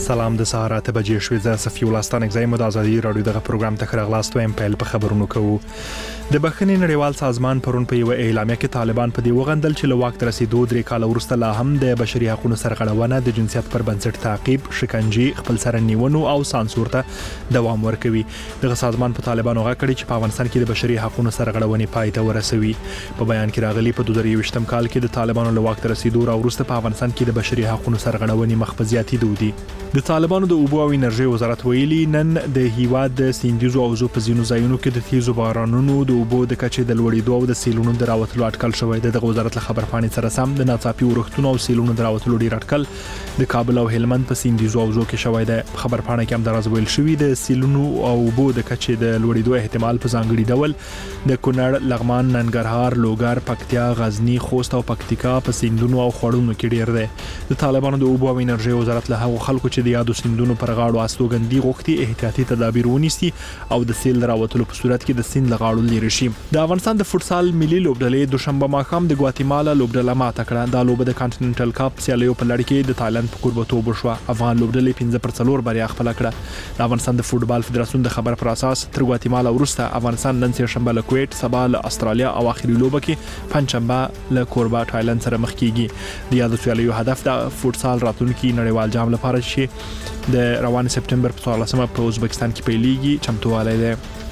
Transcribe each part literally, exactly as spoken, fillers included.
سلام د سهار اته بجې شوې زه صفي الله ستانک زایم د ازادي رادیو دغه پروګرام ته خراغلاست وایم پیل په خبرونو کوو د بخښنې نړیوال سازمان پرون په یو اعلامیه کې طالبان په دې وغندل چې له واک ته رسیدو درې کاله وروسته لا هم د بشري حقوقو سرغړونه د جنسیت پر بنسټ تعقیب شکنجې خپل سره نیونو او سانسور ته دوام ورکوي دغه سازمان په طالبانو غږ کړی چې په افغانستان کې د بشري حقوقو سرغړونې پای ته ورسوي په بیان کې راغلي په دوه زره یوویشتم کال کې د طالبانو له واک ته رسیدو وروسته په افغانستان کې د بشري حقوقو سرغړونې مخ په زیاتېدو دي د طالبانو د اوبو او انرژي وزارت ویلي نن د هیواد د سیندیزو او زو په ځینو ځایونو کې د تیزو بارانونو د اوبو د کچې د لوړېدو او د سیلونو د راوتلو اټکل شوی دی د وزارت له خبرپاڼې سره سم د ناڅاپي ورښتونو او سیلونو د راوتلو ډیر اټکل د کابل او هلمند په سیندیزو او زو کې شوی دی خبرپاڼه کې هم دراز ویل شوی د سیلونو او اوبو د کچې د لوړېدو احتمال په ځانګړي ډول د کونړ لغمان ننګرهار لوګر پکتیا غزنی خوست او پکتیکا په سیندونو او خوړونو کې ډیر دی د طالبانو د اوبو او انرژي وزارت له هغو خلکو چې د یادو سیندونو پر غاړو استوګندي غوښتي احتیاطي تدابیر ونیسي او د سیل راوتلو په صورت کې د سیند لغاړو لري شي د افغانستان د فوتسال ملي لوبډلې دوشنبه ماښام د ګواتیمالا لوبډله ماته کړه د لوبه د کانټیننټل کپ سیالیو په لړ کې د تایلند په کوربتوب وشوه افغان لوبډلې پنځه پر څلور بریا خپل کړه د افغانستان د فوتبال فدراسیون د خبر پر اساس تر ګواتیمالا وروسته افغانستان نن سه شنبه له کویت سبا له استرالیا او اخري لوبه کې پنځشنبه له کوربا تایلند سره مخ کیږي د یادو سیالیو هدف د فوتسال راتلونکي نړیوال جام لپاره شي د روان سپټمبر په څوارلسمه په ازبکستان کې پیلېږي چمتووالی دی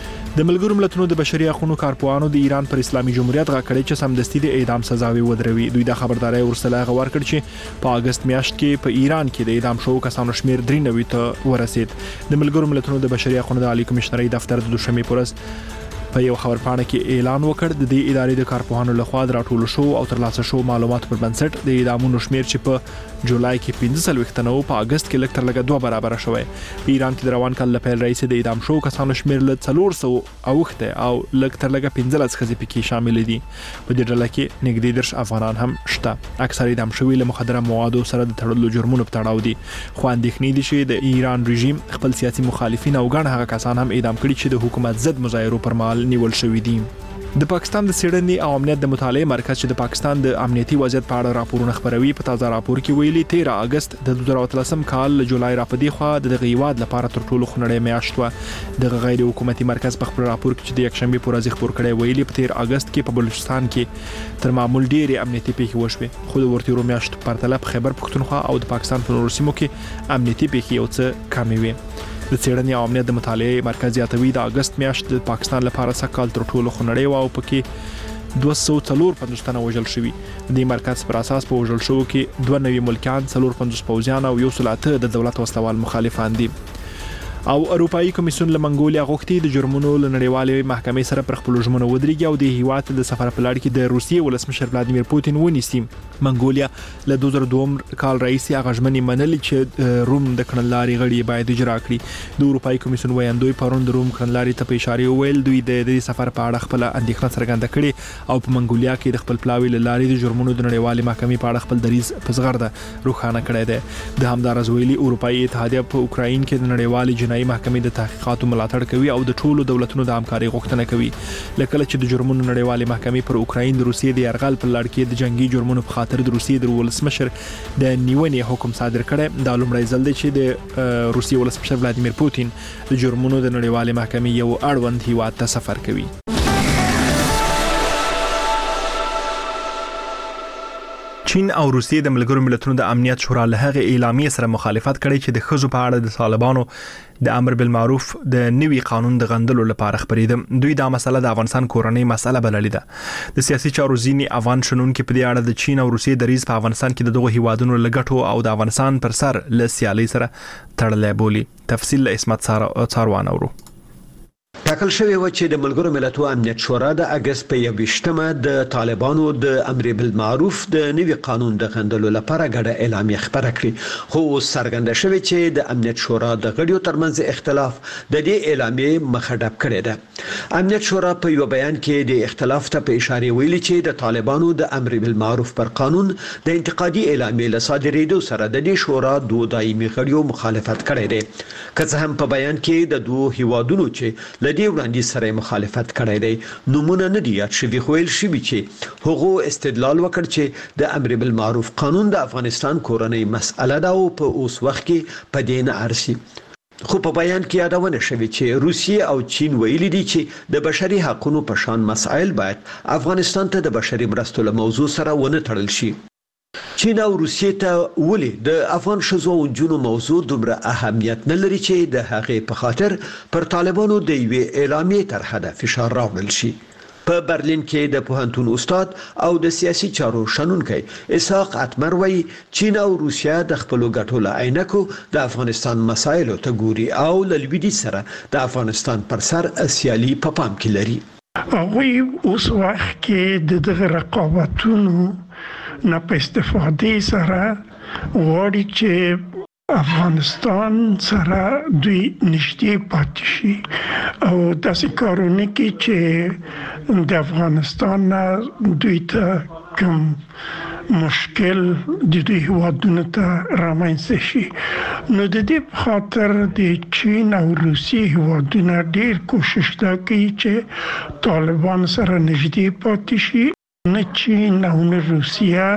د ملګرو ملتونو د بشري حقوقو کارپوهانو د ایران پر اسلامي جمهوریت غږ کړی چې سمدستي د اعدام سزاوي ودروي دوی د خبرداري ورسله غوړ کړ چې په اگست میاشت کې په ایران کې د اعدام شوو کسانو شمیر درې نوي ته ورسید د ملګرو ملتونو د بشري حقوقو د عالی کمشنري دفتر د دوشنبه پورز په یو خبرپاڼه کې اعلان وکړ د دې ادارې د کارپوهانو لخوا د راټولو شو او ترلاسه شو معلومات پر بنسټ د اعدامونو شمیر چې په جولای کې پنځه څلوېښت تنه په اگست کې لکټر لګه دوه برابر شوی په ایران کې د روان کال لپاره رئیس د اعدام شو کسانو شمیر له څلور سوه اوخته او لکټر لګه پنځه لس خزي پکې شامل دي په دې ډله کې نږدې درش افغانان هم شته اکثر اعدام شوی له مخدره موادو سره د تړلو جرمونو په تړاو دي خو اندېښنې دي چې د ایران رژیم خپل سیاسي مخالفین او ګڼ هغه کسان هم اعدام کړي چې د حکومت ضد مظاهرو پر مهال نیول شوی دي د پاکستان د سیډني او امنیت د مطالعې مرکز چې د پاکستان د امنیتي وضعیت په اړه راپورونه خبروي په تازه راپور کې ویلي تیره اگست د دوه زره اتلسم کال له جولای را پدې خو د غیواد لپاره تر ټولو خنړې میاشت و د غیر حکومتي مرکز په خبر راپور کې چې د یکشنبه پر ورځ خبر کړی ویلي په تیر اگست کې په بلوچستان کې تر معمول ډېری امنیتي پیښې وشوه خو د ورتیرو میاشت په پرتله په خیبر پختونخوا او د پاکستان په نورو سیمو کې امنیتي پیښې یو څه کمې وي د څېړنې او امنیت د مطالعې مرکز یاتوي د اگست میاشت د پاکستان لپاره سکهال تر ټولو خنړې و او پکې دوه سوه څلور پنځوس تنه وژل شوي د مرکز پر اساس په وژل شوو کې دوه نوي ملکیان څلور پنځوس پوځیان او یو سل اته د دولت وسلوال مخالفان دي او اروپאי کمیسیون له منګولیا غوښتي د جرمونو له نړیوالې محکمې سره پر خپل ژمنه ودرېږي او د هیواد د سفر په لړ کې د روسیې ولسمشر ولادیمیر پوتین ونیسي منګولیا له دوه زره دوه کال رئیس هغه ژمنې منلې چې روم د کړنلاري غړي باید اجرا کړي د اروپאי کمیسیون وایندوی پرون د روم کړنلاري ته په اشاره ویل دوی د دې سفر په اړه خپل اندېښنه څرګنده کړې او په منګولیا کې د خپل پلاوي لارې د جرمونو د نړیوالې محکمې په اړه خپل دریځ په زغرده روښانه کړی دی د همدارز ویلي اروپאי اتحادیه په اوکراین کې د نړیوالې جنایي محکمې د تحقیقاتو ملاتړ کوي او د ټولو دولتونو د همکارۍ غوښتنه کوي لکه چې د جرمونو نړیوالې محکمې پر اوکراین د روسیې د یرغل په لړ کې د جنگي جرمونو په خاطر د روسیې د ولسمشر د نیونې حکم صادر کړی دا لومړی ځل دی چې د روسیې ولسمشر ولادیمیر پوتین د جرمونو د نړیوالې محکمې یو اړوند هیواد ته سفر کوي چین او روسیې د ملګرو ملتونو د امنیت شورا له هغه اعلامیې سره مخالفت کړی چې د ښځو په اړه د طالبانو د امر بالمعروف د نوي قانون د غندلو لپاره خبرېده دوی دا مسله د افغانستان کورنۍ مسله بللې ده د سیاسي چارو ځینې افغان شنونکو په دې اړه د چین او روسیې د ریز په افغانستان کې د دغه هیوادونو لګټو او د افغانستان پر سر له سیالي سره تړلې بولی تفصیل له اسمت څاروان اورو ټاکل شوی و چې د ملګرو ملتونو امنیت شورا د اگست په یوویشتمه د طالبانو د امر بالمعروف د نوي قانون د غندلو لپاره ګډه اعلامیه خبره کړې خو څرګنده شوی چې د امنیت شورا د غړیو ترمنځ اختلاف د دې اعلامیې مخه ډب کړی ده امنیت شورا په یو بیان کې د اختلاف ته په اشاره ویلي چې د طالبانو د امر بالمعروف پر قانون د انتقادي اعلامیې له صادرېدو سره د دې شورا دوه دایمي غړیو مخالفت کړی دی. که څه هم په بیان کې د دوه هیوادونو چې له دې وړاندې سره مخالفت کړی دی نومونه نه دي یاد شوي، خو ویل شوي چې هغه استدلال وکړ چې د امر بالمعروف قانون د افغانستان کورنۍ مسأله ده او په اوس وخت کې په دې نه ارسي. خو په بیان کې یادونه شوې چې روسیه او چین ویلي دي چې د بشري حقوقو په شان مسایل باید افغانستان ته د بشري مرستو له موضوع سره ونه تړل شي. چین او روسیه ته ولې د افغان ښځو او نجونو موضوع دومره اهمیت نه لري چې د هغې په خاطر پر طالبانو د یوې اعلامیې طرحه د فشار راوړل شي. په برلین کې د پوهنتون استاد او د سیاسي چارو شنونکي اسحاق اتمر وایي چین او روسیه د خپل ګټو له عینکو د افغانستان مسایلو ته ګوري او له لویدي سره د افغانستان پر سر سیالي په پام کې لري. هغوی اوس وخت کې د دغه رقابتونو نه په استفادې سره غواړي چې افغانستان سره دوی نږدې پاتې شي او داسې کارونه کوي چې د افغانستان دوی ته کوم مشکل د دوی هیوادونو ته رامنځته شي. نو د دې په خاطر د چین او روسیې هیوادونه ډېر کوشش کوي چې طالبان سره نږدې پاتې شي. نه چین او نه روسیه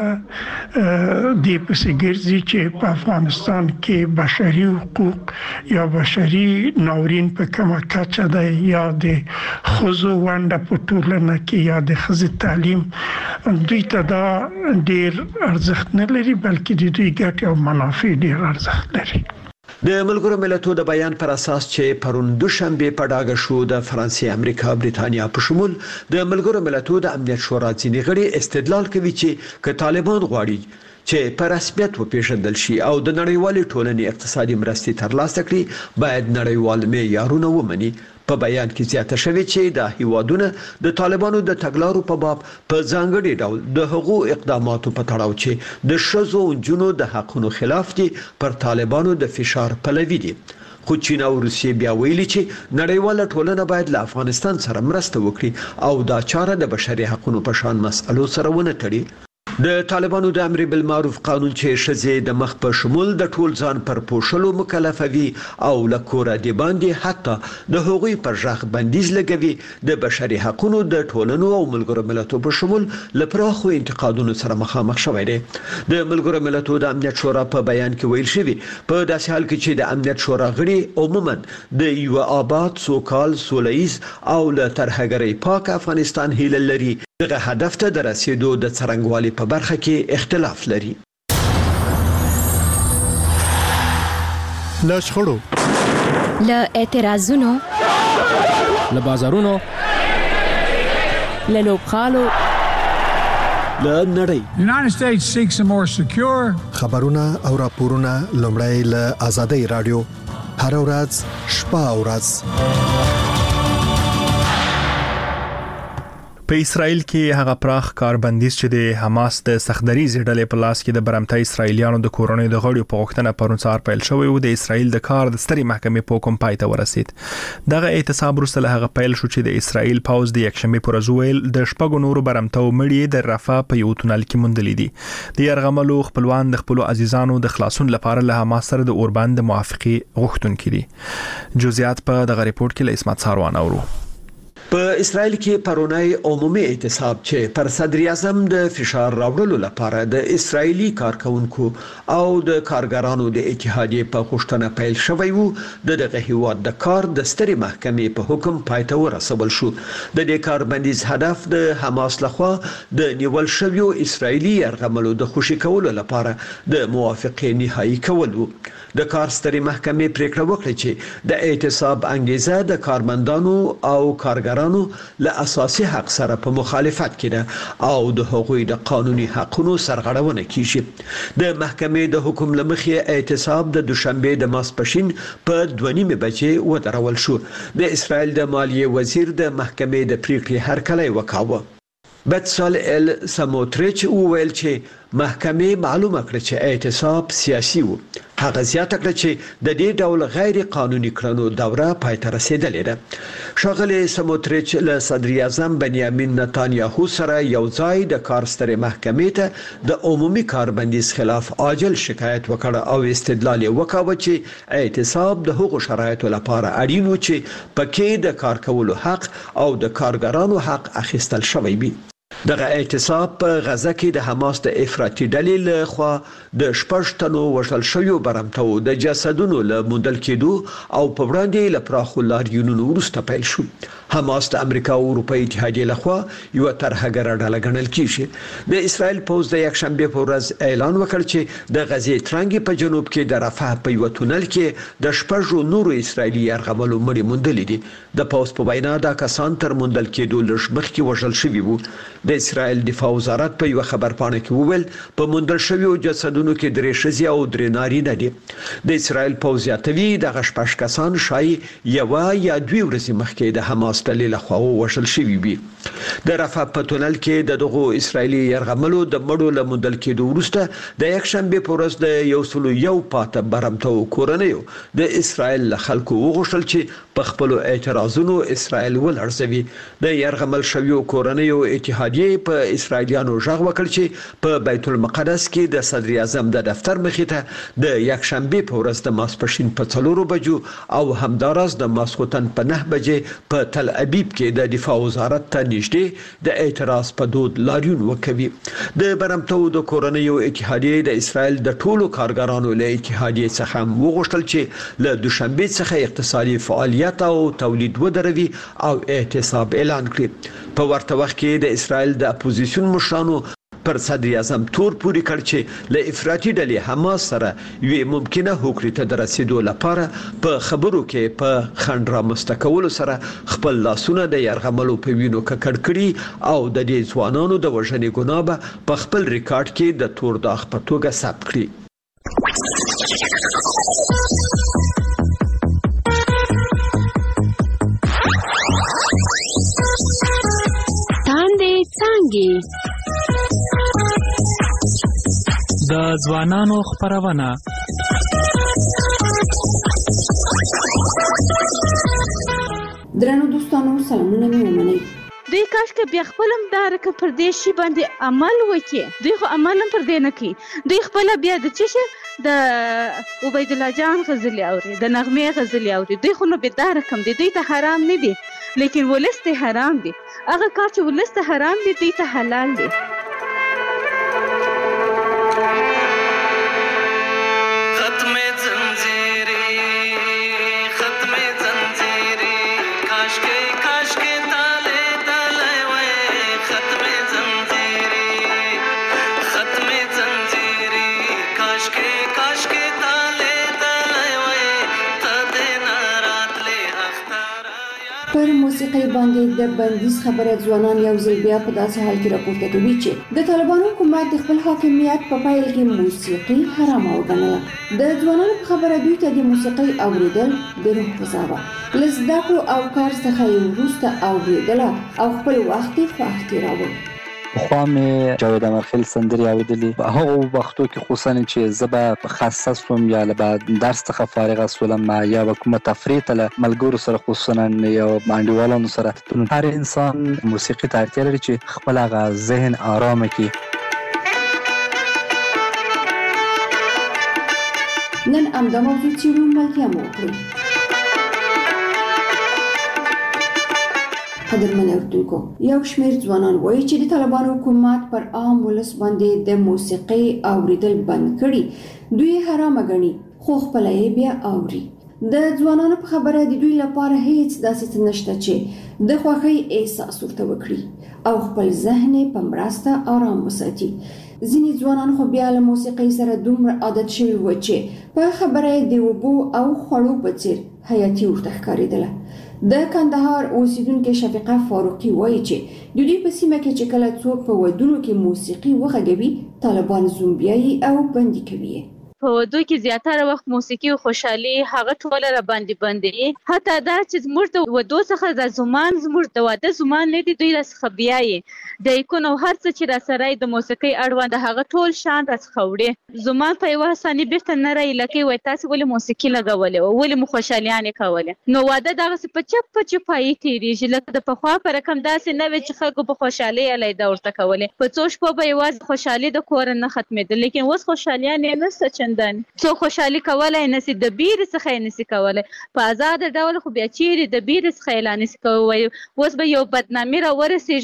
د پسې ګرځي چې په افغانستان کې بشري حقوق یا بشري ناورین په کومه کچه ده یا د ښځو ونډه په ټولنه کې یا د ښځې تعلیم دوی ته دا ډېر ارزښت نه لري بلکې د دوی ګټې او منافع ډېر ارزښت لري. د ملګرو ملتونو د بیان پر اساس چې پرون دوشنبه په ډاګه شو د فرانسې، امریکا، بریتانیا په شمول د ملګرو ملتونو د امنیت شورا ځینې غړي استدلال کوي چې که طالبان غواړي چې په رسمیت وپیژندل شي او د نړیوالې ټولنې اقتصادي مرستې ترلاسه کړي باید نړیوال معیارونه ومني. په بیان کې زیاته شوې چې د هیوادونو د طالبانو د تګلارو په باب په ځانګړي ډول د حقوقو اقداماتو په تړاو چې د ښځو او نجونو د حقوقو خلاف دي پر طالبانو د فشار پلوي دي. خو چین او روسیه بیا ویلي چې نړیواله ټولنه باید له افغانستان سره مرسته وکړي او دا چاره د بشري حقوقو په شان مسألو سره ونه تړي. د طالبانو د امر بالمعروف قانون چې ښځې د مخ په شمول د ټول ځان پر پوښلو مکلفوي او لکوره دی باندې حتی د هغوی پر ژغ بندیز لګوي د بشري حقوقو د ټولنو او ملګرو ملتونو په شمول لپاره انتقادونو سره مخامخ شوی دی. د ملګرو ملتونو د امنیت شورا په بیان کې ویل شوی په داسې حال کې چې د امنیت شورا غړي عموما د یو آباد سوکال سولهییز او له ترهګرۍ پاک افغانستان هیله لري دغه هدف ته د رسیدو د څرنګوالي په برخه کې اختلاف لري. له شخړو، له اعتراضونو، له بازارونو، له لوبغالو، له نړۍ United States seeks a more secure خبرونه او راپورونه لومړی له آزادۍ رادیو هر ورځ شپه او ورځ. په اسرائیل کې هغه پراخ کاربندیز چې د حماس د سختدریزې ډلې په لاس کې د برمته اسرائیلیانو د کورونې د غړیو په غوښتنه پرون سهار پیل شوی و د اسرائیل د کار د ستري محکمې په حکم پای ته ورسید. دغه اعتصاب وروسته له هغه پیل شو چې د اسرائیل پوز د یکشنبه پر ورځ ویل د شپږو نورو برمته مړي د رفح په یو تونل کې موندلې دي. د يرغملو خپلوان د خپل عزیزانو د خلاصون لپاره له حماس سره د اوربند موافقه غوښتونکي دي. جزئیات په دغه ریپورت کې له اسمت ساروان اورو. په اسرائیل کې پرونی عمومي اعتصاب چې پر صدر اعظم د فشار راوړلو لپاره د اسرائیلي کارکونکو او د کارګرانو د اتحادیې په غوښتنه پیل شوی وو د دغه هیواد د کار د ستري محکمې په حکم پای ته ورسول شو. د دې کاربندیز هدف د حماس لخوا د نیول شویو اسرائیلي يرغملو د خوشي کولو لپاره د موافقه نهایی کول وو. د کار ستري محکمې پریکړه وکړه چې د اعتصاب انګیزه د کارمندانو او کارګرانو له اساسي حق سره په مخالفت کې ده او د حقوقي د قانوني حقونو سرغړونه کیږي. د محکمې د حکم لمخې اعتصاب د دوشنبه د ماسپښین په دوه نیمه بجې ودرول شو. د اسرائیل د مالیې وزیر د محکمې د پریکړې هرکلی وکاوه. بتسال ال سموتریچ وویل چې محکمې معلومه کړه چې اعتصاب سیاسي و. هغه زیاته کړه چې د دې ډول غیر قانوني کړنو دوره پای ته رسیدلې ده. ښاغلی سموتریچ له صدر اعظم بنیامین نتانیاهو سره یو ځای د کار سترې محکمې ته د عمومي کاربندیز خلاف عاجل شکایت وکړ او استدلال یې وکاوه چې اعتصاب د حقوقو شرایطو لپاره اړین و چې پکې د کار کولو حق او د کارګرانو حق اخیستل شوی وي. دغه اعتصاب په غزه کې د حماس د افراطي ډلې له خوا د شپږ تنو وژل شویو برمتو د جسدونو له موندل کېدو او په وړاندې له پراخو لاریونونو وروسته پیل شو. حماس د امریکا او اروپای اتحادیې لخوا یو ترهګره ډله ګڼل کیږي. د اسرائیل پوز د یکشنبه په ورځ اعلان وکړ چې د غزې ترنګ په جنوب کې د رفح په یو تونل کې د شپږو نورو اسرائیلي يرغملو مړي موندل دي. د پوز په وینا دا کسان تر موندل کېدو لږ مخکې وژل شوي وو. د اسرائیل دفاع وزارت په یو خبر پاڼه کې وویل په موندل شویو جسدونو کې درې ښځې او درې نارینه دي. د اسرائیل پوز یاتوي دغه شپږ کسان شای یو یا دوی ورځې مخکې د حماس ډلې لخوا وژل شوي وي. د رفح په تونل کې د دغو اسرائیلي يرغملو د مړو له موندل کېدو وروسته د یکشنبه په ورځ د یو سلو یو پاته برمتو کورنیو د اسرائیل له خلکو وغوښتل چې په خپل اعتراضونو اسرائیل ولړزوي. د يرغمل شویو کورنیو اتحادیې په اسرائیلیانو ژغ وکړ چې په بیت المقدس کې د صدر اعظم د دفتر مخې ته د یکشنبه په ورځ د ماسپښین په څلورو بجو او همداراز د ماسخوتن په نه بجې په تل ابیب کې د دفاع وزارت ته نږدې د اعتراض په دود لاریون وکوي. د برمتو د کورنیو اتحادیې د اسرائیل د ټولو کارګرانو له اتحادیې څخه وغوښتل چې له دوشنبه څخه اقتصادي فعالیت او تولید ودروي او اعتصاب اعلان کړي. په ورته وخت کې د اسرائیل د اپوزیسیون مشرانو پر صدر اعظم تور پوری کړ چې له افراطي ډلې حماس سره یو ممکنه هوکړې ته د رسیدو لپاره په خبرو کې په خنډ رامنځته کولو سره خپل لاسونه د يرغملو په وینو ککړ کړي او د دې ځوانانو د وژنې ګناه به په خپل ریکارډ کې د تور داغ په توګه ثبت کړي. تاندې څانګې د ځوانانو خبرونه درنو دوستانو سلامونه مې ومنئ. دوی کاش که بیا خپلم دا رکه پر دې شي باندې عمل وکړي. دوی خو عمل هم پر دې نه کوي. دوی خپل بیا د څه شي د عبید الله جان غزل اوري د نغمه غزل اوري. دوی خو نو به دا رقم دي. دوی ته حرام نه دي لیکن ولست حرام دي. هغه کار چې ولست حرام دي دوی ته حلال دي. پر موسیقي باندې د بندیز خبره ځوانان یو ځل بیا په داسې حال کې راپورته کوي چې د طالبانو حکومت د خپل حاکمیت په پایل کې موسیقي حرام وګڼله. د ځوانانو په خبره دوی ته د موسیقي اوریدل د روح غذا وه. له زده کړو او کار څخه یې وروسته اوریدله او خپل وخت یې خوښ تېراوه. پخوا مې جاوید امرخیل سندرې اورېدلې. په هغو وختو کې خصوصا چې زه به خاصه شوم یا به درس څخه فارغه شولم یا به کومه تفریح ته له ملګرو سره خصوصا یا انډیوالانو سره، هر انسان موسیقي ته اړتیا لري چې خپل هغه ذهن آرامه کړي. نن همدا موضوع څېړو، ملتیا مو وکړئ. قدرمن اردوونکو، یو شمېر ځوانان وایي چې د طالبانو حکومت پر عام ولس باندې د موسیقۍ اوریدل بند کړي. دوی حرامه ګڼي خو خپله یې بیا اوري. د ځوانانو په خبره د دوی لپاره هیڅ داسې څه نشته چې د خوښۍ احساس ورته وکړي او خپل ذهن یې په مرسته آرام وساتي. ځینې ځوانان خو بیا له موسیقۍ سره دومره عادت شوي وو چې په خبره یې د اوبو او خوړو په څېر حیاتي ورته ښکارېدله. د کندهار اوسیدونکې شفیقه فاروقي وایي چې د دوی په سیمه کې چې کله څوک په ودونو کې موسیقي وغږوي طالبان زومبیایي او بندي کوي. په ودو کې زیاتره وخت موسیقي او خوشحالي هغه ټوله را باندې باندې حتی دا چې زموږ د ودو څخه د زمان زموږ د واده زمان نه دي دوی راڅخه بیایي د ایکون او هر څه چې را سره د موسیقۍ اړوند هغه ټول شان راڅخه وړي زمان په یوه ثانیه بیرته نه رایلکې وایي تاسې ولې موسیقي لګولې وه ولې مو خوشحالیانې کولې نو واده دغسې په چپ په چپایي تېرېږي لکه د پخوا په رقم داسې نه وي چې خلکو په خوشحالۍ علیده ورته کولې په څو شپو به یوازې خوشحالي د کوره نه ختمېده لیکن اوس خوشحالیانې نشته چندانې څوک خوشحالي کولی نسي د بیرې څخه یې نسي کولی په ازاده ډول خو بیا چیرې د بیرې څخه یې لا نسي کولی اوس به یو بدنامي را ورسېږي